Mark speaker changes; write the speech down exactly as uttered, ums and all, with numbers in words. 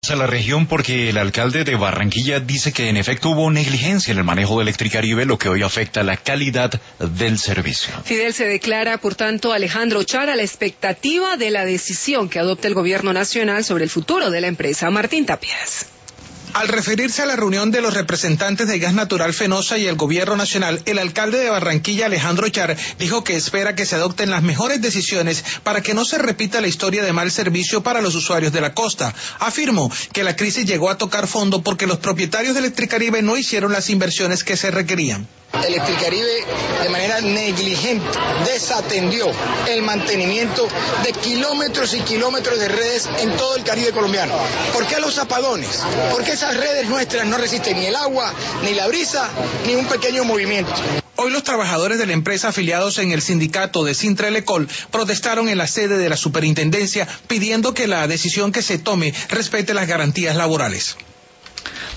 Speaker 1: A la región porque el alcalde de Barranquilla dice que en efecto hubo negligencia en el manejo de Electricaribe, lo que hoy afecta la calidad del servicio.
Speaker 2: Fidel, se declara, por tanto, Alejandro Char a la expectativa de la decisión que adopte el gobierno nacional sobre el futuro de la empresa. Martín Tapias.
Speaker 3: Al referirse a la reunión de los representantes de Gas Natural Fenosa y el gobierno nacional, el alcalde de Barranquilla, Alejandro Char, dijo que espera que se adopten las mejores decisiones para que no se repita la historia de mal servicio para los usuarios de la costa. Afirmó que la crisis llegó a tocar fondo porque los propietarios de Electricaribe no hicieron las inversiones que se requerían.
Speaker 4: Electricaribe de manera negligente desatendió el mantenimiento de kilómetros y kilómetros de redes en todo el Caribe colombiano. ¿Por qué los apagones? Porque esas redes nuestras no resisten ni el agua, ni la brisa, ni un pequeño movimiento.
Speaker 3: Hoy los trabajadores de la empresa afiliados en el sindicato de Sintra-Elecol protestaron en la sede de la superintendencia pidiendo que la decisión que se tome respete las garantías laborales.